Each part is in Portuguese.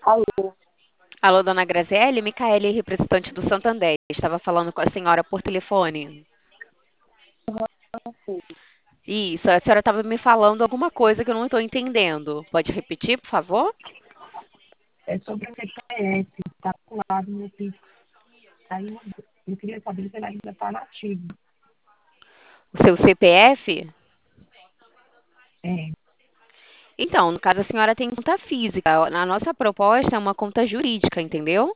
Alô, Alô, dona Graziele, Micaele, representante do Santander. Estava falando com a senhora por telefone. sim. Isso, a senhora estava me falando alguma coisa que eu não estou entendendo. Pode repetir, por favor? É sobre o CPF, está pulado no Pix. Aí eu queria saber se ele ainda está nativo. O seu CPF? É, Então, no caso, a senhora tem conta física. Na nossa proposta é uma conta jurídica, entendeu?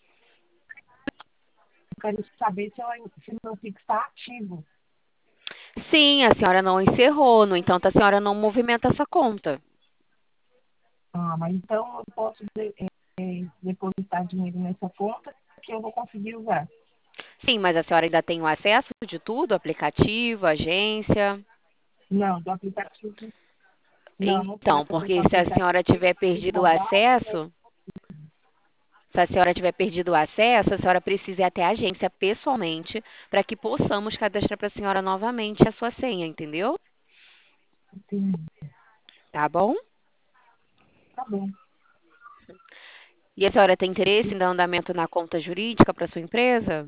eu quero saber se o meu Pix está ativo. Sim, a senhora não encerrou, no entanto, a senhora não movimenta essa conta. Ah, mas então eu posso depositar dinheiro nessa conta que eu vou conseguir usar. Sim, mas a senhora ainda tem o acesso de tudo, aplicativo, agência. Não, do aplicativo. Não, não tenho Então, acesso porque ao se a senhora aplicativo. tiver O perdido o cadastro é acesso, se a senhora tiver perdido o acesso, a senhora precisa ir até a agência pessoalmente para que possamos cadastrar para a senhora novamente a sua senha, entendeu? assim. Tá bom? Tá bom. E a senhora tem interesse em dar andamento na conta jurídica para sua empresa?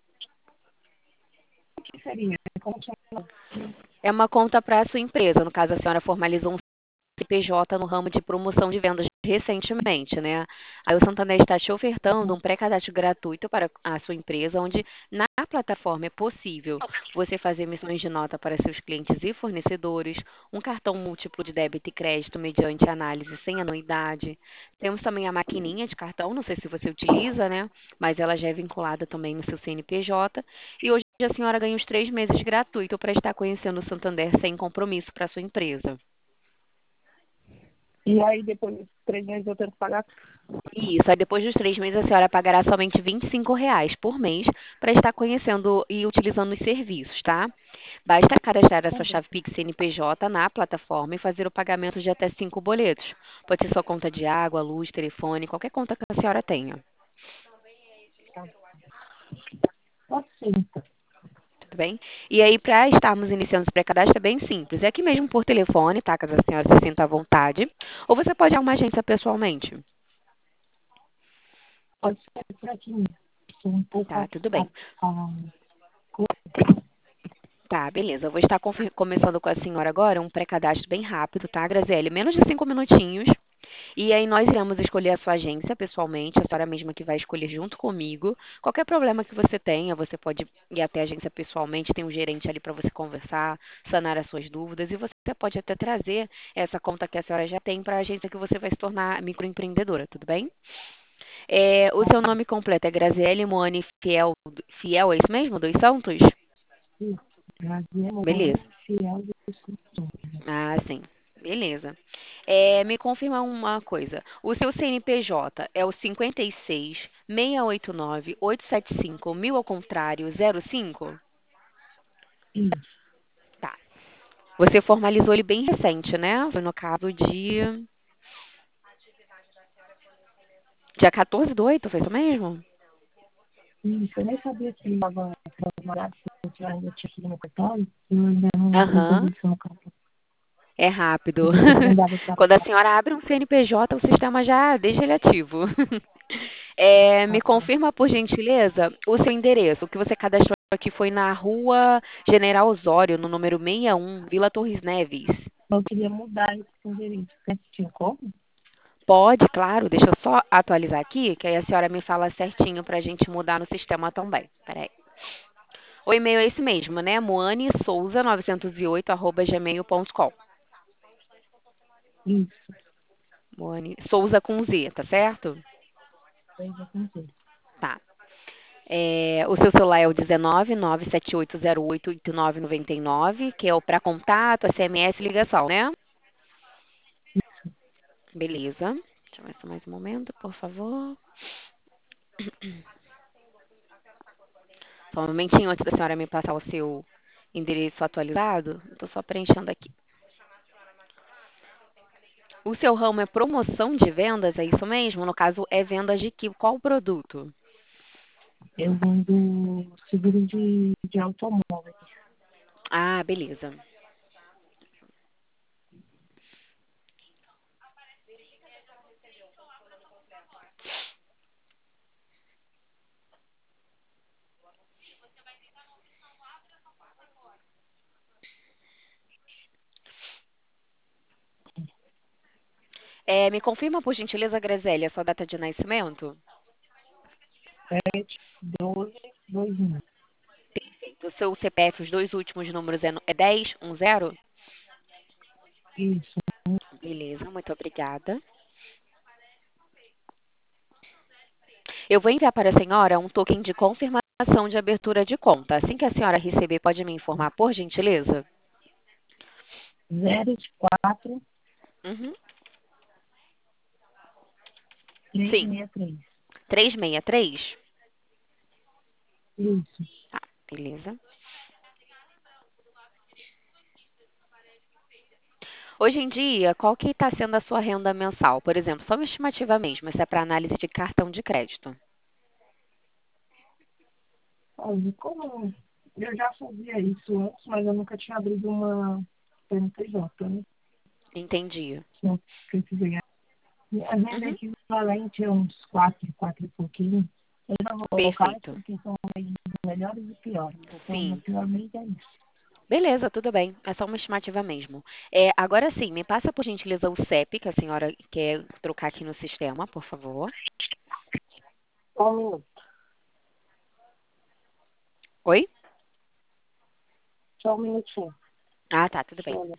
O que seria? Como que É uma conta para a sua empresa. No caso, a senhora formalizou um CPJ no ramo de promoção de vendas recentemente, né? Aí o Santander está te ofertando um pré-cadastro gratuito para a sua empresa, onde na plataforma é possível você fazer emissões de nota para seus clientes e fornecedores, um cartão múltiplo de débito e crédito mediante análise sem anuidade. Temos também a maquininha de cartão, não sei se você utiliza, né? Mas ela já é vinculada também no seu CNPJ. E hoje a senhora ganha os 3 meses gratuito para estar conhecendo o Santander sem compromisso para a sua empresa. E aí, depois de 3 meses, eu tenho que pagar. Isso, aí depois dos 3 meses a senhora pagará somente R$ 25 por mês para estar conhecendo e utilizando os serviços, tá? Basta cadastrar a Tá sua bom. chave Pix CNPJ na plataforma e fazer o pagamento de até 5 boletos. Pode ser sua conta de água, luz, telefone, qualquer conta que a senhora tenha. Tá. Pode ser, então. Tudo bem? E aí, para estarmos iniciando esse pré-cadastro, é bem simples. É aqui mesmo por telefone, tá? Caso a senhora se sinta à vontade. Ou você pode ir a uma agência pessoalmente. Pode ser por aqui mesmo. Estou um pouco Tá, tudo bem. co- Tá, beleza. Eu vou estar começando com a senhora agora um pré-cadastro bem rápido, tá, Graziele? Menos de 5 minutinhos. E aí nós iremos escolher a sua agência pessoalmente, a senhora mesma que vai escolher junto comigo. Qualquer problema que você tenha, você pode ir até a agência pessoalmente, tem um gerente ali para você conversar, sanar as suas dúvidas e você pode até trazer essa conta que a senhora já tem para a agência que você vai se tornar microempreendedora, tudo bem? O seu nome completo é Graziele Moane Fiel, Fiel, é isso mesmo? Dos Santos? isso. Brasil, Beleza. fiel de instruções. Ah, sim. Beleza. Me confirma uma coisa. O seu CNPJ é o 56 689 875 ao contrário 05? Isso. Tá. Você formalizou ele bem recente, né? Foi no caso de dia 14/8, foi isso mesmo? Isso. Eu nem sabia que ele estava trabalhado, porque eu ainda tinha aqui no cartão. Eu ainda não Aham. resolvi isso no cartão. É rápido. Eu pensei que não dava para Quando a senhora abre um CNPJ, o sistema já deixa ele ativo. Me pagar. confirma, por gentileza, o seu endereço. O que você cadastrou aqui foi na rua General Osório, no número 61, Vila Torres Neves. Eu queria mudar esse endereço. Você tinha como? Pode, claro. Deixa eu só atualizar aqui, que aí a senhora me fala certinho para a gente mudar no sistema também. Peraí. O e-mail é esse mesmo, né? moanesouza908@gmail.com. Isso. Moane Souza com Z, tá certo? Eu já pensei. Tá. O seu celular é o 19 97808 8999, que é o para contato, SMS e ligação, né? Beleza. Deixa eu ver só mais um momento, por favor. Só um momentinho antes da senhora me passar o seu endereço atualizado. Estou só preenchendo aqui. O seu ramo é promoção de vendas, é isso mesmo? No caso, é vendas de que? Qual produto? Eu vendo seguro de automóvel. Ah, beleza. Me confirma, por gentileza, Graziele, a sua data de nascimento? 7/12/2000. O seu CPF, os dois últimos números é 1010? Isso. Beleza, muito obrigada. Eu vou enviar para a senhora um token de confirmação de abertura de conta. Assim que a senhora receber, pode me informar, por gentileza? 024 Uhum. Sim, 363. 363. Isso. Tá, beleza. Hoje em dia, qual que está sendo a sua renda mensal? Por exemplo, só uma estimativa mesmo, isso é para análise de cartão de crédito. Mas como eu já fazia isso antes, mas eu nunca tinha abrido uma CNPJ, né? Entendi. Não precisei. A renda Uhum. equivalente a uns 4 e pouquinho. Eu já vou colocar Perfeito. porque são melhores e piores. Então, Sim. piormente é isso. Beleza, tudo bem. É só uma estimativa mesmo. Agora sim, me passa por gentileza o CEP que a senhora quer trocar aqui no sistema, por favor. Só um minuto. Oi? Só um minutinho. Ah, tá, tudo Deixa bem. eu olhar.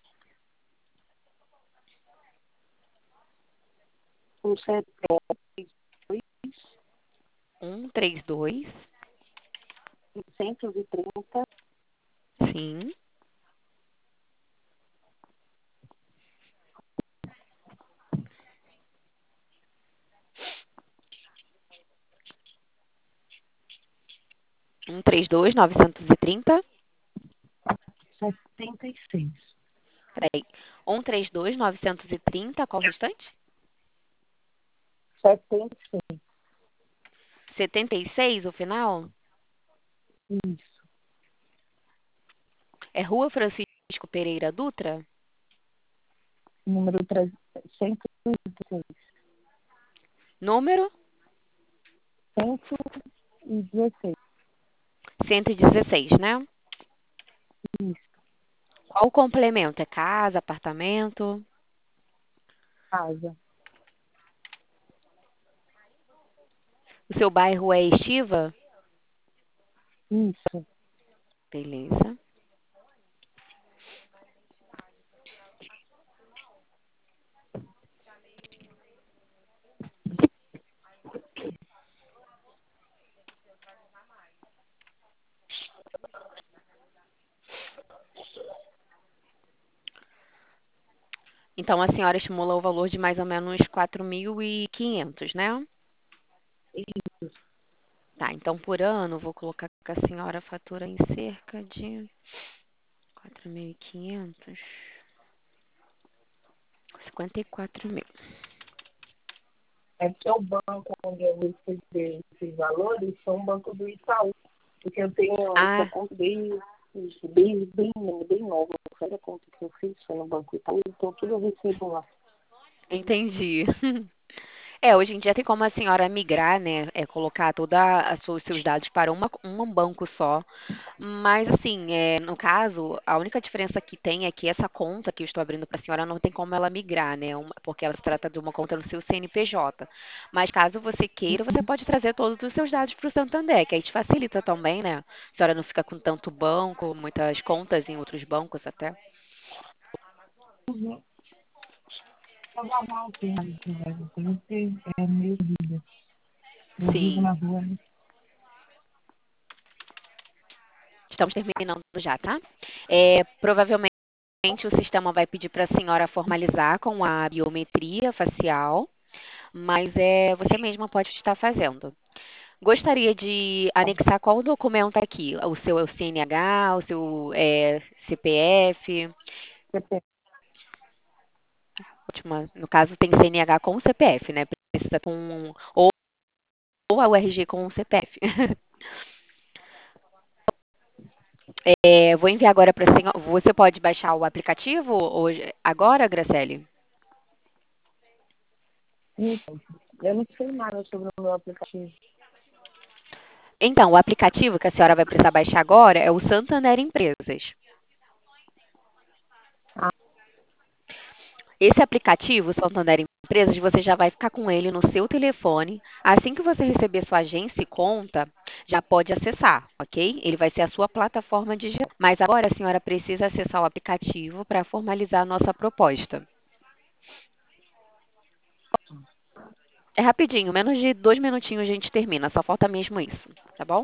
O CPF 132. 630 Sim. 132 930. 76. Peraí. 132 930. Qual o restante? 76. 76 o final? Isso. É Rua Francisco Pereira Dutra? Número 316. Número 116. 116, né? Isso. Qual o complemento? É casa, apartamento? Casa. O seu bairro é Estiva? Isso. Beleza. Então, a senhora estimula o valor de mais ou menos 4.500, né? Isso. Tá, então por ano, vou colocar que a senhora fatura em cerca de 4.500, 54 mil. É porque o banco onde eu recebi esses valores foi um banco do Itaú. Porque eu tenho essa Ah, conta bem nova. Foi a conta que eu fiz, foi no Banco Itaú. Então, tudo eu recebo lá. entendi. Hoje em dia tem como a senhora migrar, né? Colocar todos os seus dados para um banco só. Mas, assim, no caso, a única diferença que tem é que essa conta que eu estou abrindo para a senhora não tem como ela migrar, né? Porque ela se trata de uma conta no seu CNPJ. Mas caso você queira, você pode trazer todos os seus dados para o Santander, que aí te facilita também, né? A senhora não fica com tanto banco, muitas contas em outros bancos até. Uhum. Eu vou arrumar um tempo, porque é meio vida. Eu vivo Sim, na rua, né? estamos terminando já, tá? Provavelmente o sistema vai pedir para a senhora formalizar com a biometria facial, mas você mesma pode estar fazendo. Gostaria de anexar qual documento aqui? O seu CNH, o seu CPF? CPF. No caso, tem CNH com CPF, né? Precisa com ou a URG com o CPF. Vou enviar agora para a senhora. Você pode baixar o aplicativo hoje, agora, Graciele? Então, eu não sei nada sobre o meu aplicativo. Então, o aplicativo que a senhora vai precisar baixar agora é o Santander Empresas. Ah, Esse aplicativo, Santander Empresas, você já vai ficar com ele no seu telefone. Assim que você receber sua agência e conta, já pode acessar, ok? Ele vai ser a sua plataforma digital. Mas agora a senhora precisa acessar o aplicativo para formalizar a nossa proposta. É rapidinho, menos de 2 minutinhos a gente termina, só falta mesmo isso, tá bom?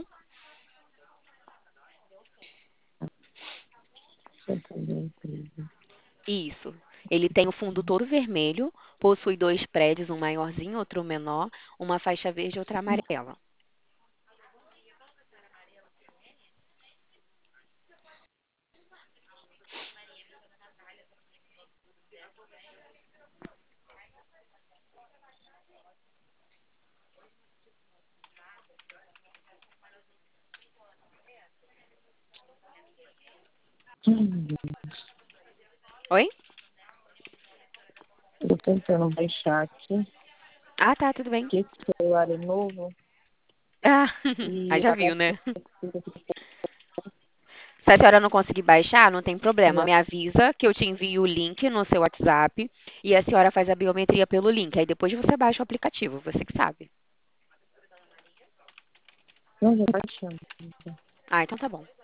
Santander Empresa. Isso. Ele tem o fundo todo vermelho, possui dois prédios, um maiorzinho, outro menor, uma faixa verde e outra amarela. Hum, Oi? Eu tô tentando baixar aqui, Ah, tá, tudo bem. que esse celular é novo Ah, e aí já viu, parece né? que Se a senhora não conseguir baixar, não tem problema. não, Me avisa que eu te envio o link no seu WhatsApp e a senhora faz a biometria pelo link. Aí depois você baixa o aplicativo, você que sabe. não já baixando. Ah, então tá bom.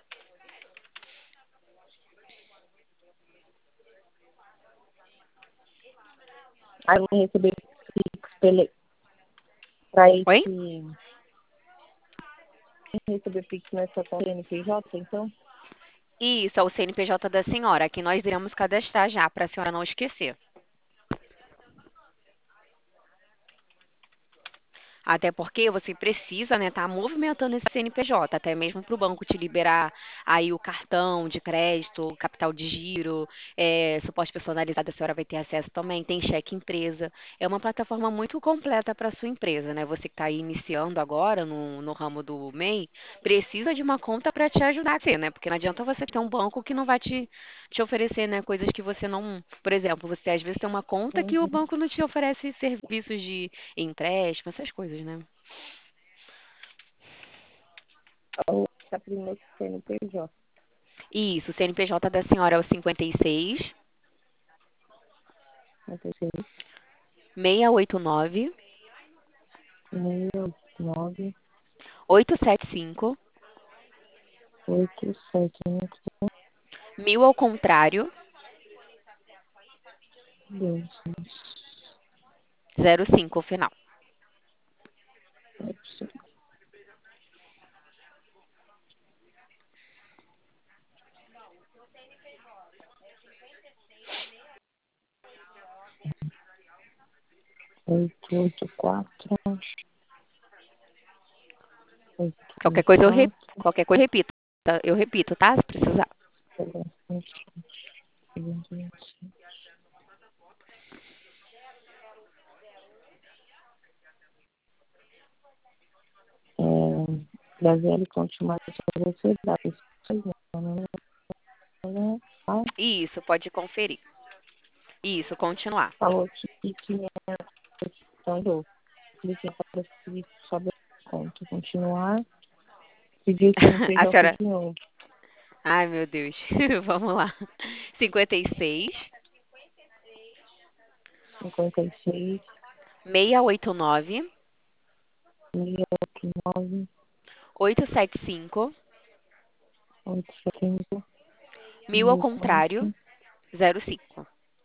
Aí eu vou receber Pix pra Oi? receber Pix nessa conta NPJ, então? Isso, é o CNPJ da senhora, que nós iremos cadastrar já, para a senhora não esquecer. Até porque você precisa, né, estar movimentando esse CNPJ, até mesmo para o banco te liberar aí o cartão de crédito, capital de giro, suporte personalizado, a senhora vai ter acesso também, tem cheque empresa. É uma plataforma muito completa para a sua empresa, né? Você que está aí iniciando agora no ramo do MEI, precisa de uma conta para te ajudar a ter, né? Porque não adianta você ter um banco que não vai te oferecer, né, coisas que você não. Por exemplo, você às vezes tem uma conta que o Uhum. banco não te oferece serviços de empréstimo, essas coisas, né? Tá primeiro CNPJ. Isso, o CNPJ da senhora é o 56 56, 689 69, 875 875, 1000 ao contrário, 2, 05 ao final. 7, 8, 8, 4, 8, Qualquer 8, coisa 4, qualquer coisa eu repito, eu repito, tá? Se precisar. 7, Graziele continuar a velocidade. Isso, pode conferir. Isso, continuar. Falou que tinha questão do clique para seguir sobe a conta. Continuar. Pedir o A CNPJ senhora. de novo. Ai, meu Deus. Vamos lá. 56 56, 689 689, 875 875, 1000 ao contrário, 1004. 05.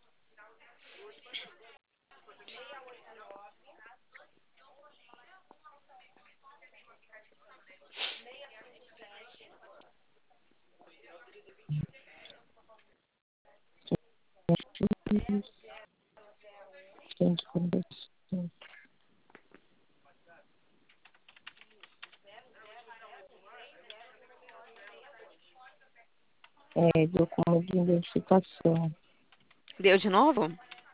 Documento de identificação. Deu de novo?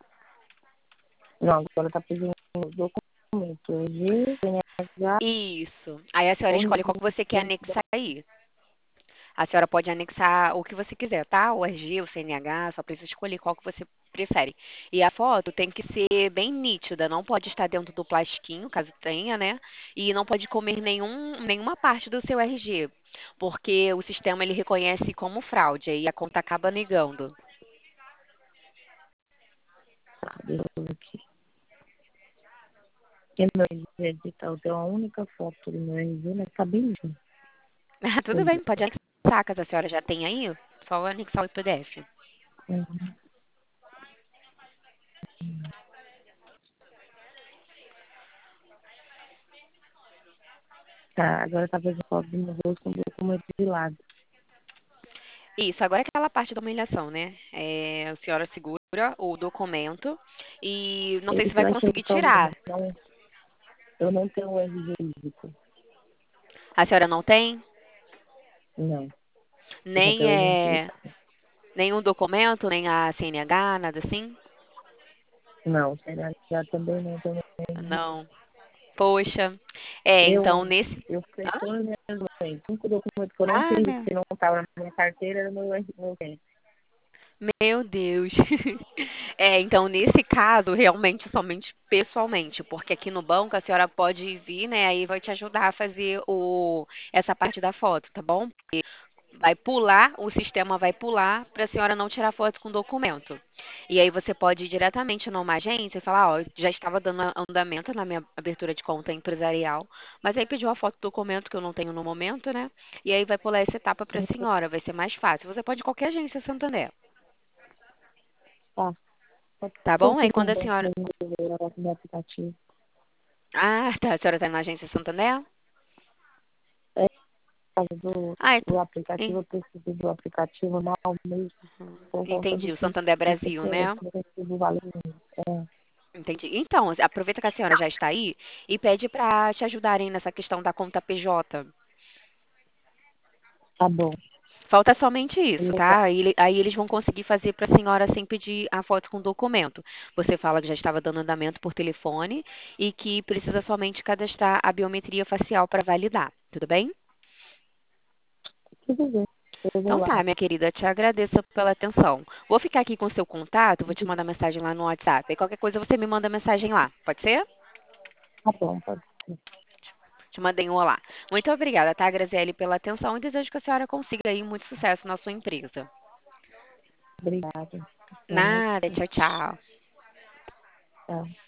Não, agora está pedindo documento. RG, CNH, Isso. Aí a senhora ou escolhe qual que você quer anexar aí. A senhora pode anexar o que você quiser, tá? O RG, o CNH, só precisa escolher qual que você prefere. E a foto tem que ser bem nítida, não pode estar dentro do plastiquinho, caso tenha, né? E não pode comer nenhuma parte do seu RG, porque o sistema ele reconhece como fraude e a conta acaba negando. Tá, deixa eu ver aqui. Porque meu RG digital tem uma única foto do meu RG, mas tá bem lindo. Ah, tudo bem, pode anexar, caso a senhora já tenha aí, só anexar o PDF. Uhum. Tá, agora tá fazendo foto do meu rosto com o documento de lado. Isso, agora é aquela parte da humilhação, né? A senhora segura o documento e não sei se Esse eu vai achei conseguir o problema. tirar. Não, eu não tenho o RG físico. A senhora não tem Não, eu só nem tenho o identificado. nenhum documento, nem a CNH, nada assim? Não, já também não tenho RG. Não. Poxa. Então Eu, nesse. eu fiquei Hã? todas as minhas doentes. O único documento que eu não Ah, fiz, né? que não estava na minha carteira, era meu RG. Meu Deus. Então nesse caso, realmente somente pessoalmente, porque aqui no banco a senhora pode vir, né? Aí vai te ajudar a fazer essa parte da foto, tá bom? Vai pular, o sistema vai pular para a senhora não tirar foto com documento. E aí você pode ir diretamente numa agência e falar, ó, já estava dando andamento na minha abertura de conta empresarial, mas aí pediu a foto do documento que eu não tenho no momento, né? E aí vai pular essa etapa para a senhora, vai ser mais fácil. Você pode ir em qualquer agência Santander, Tá. tá Estou bom? aqui Aí com o quando a banco senhora... brasileiro, agora no aplicativo. Ah, tá, a senhora está na agência Santander? É, por causa Ah, do aplicativo, eu preciso do aplicativo mal mesmo, por conta do entendi, o que Santander eu Brasil, né? preciso valer. É, Entendi. Então, aproveita que a senhora já está aí e pede para te ajudarem nessa questão da conta PJ. tá bom. Falta somente isso, Legal. tá? Aí eles vão conseguir fazer para a senhora sem pedir a foto com documento. Você fala que já estava dando andamento por telefone e que precisa somente cadastrar a biometria facial para validar. Tudo bem? Tudo bem. Eu vou Então lá. tá, minha querida, te agradeço pela atenção. Vou ficar aqui com o seu contato, vou te mandar mensagem lá no WhatsApp. Aí qualquer coisa você me manda mensagem lá. Pode ser? Tá bom, pode ser. Te mandei um olá. Muito obrigada, tá, Graziele, pela atenção e desejo que a senhora consiga aí muito sucesso na sua empresa. Obrigada. Boa Nada, noite. tchau, tchau. Tchau.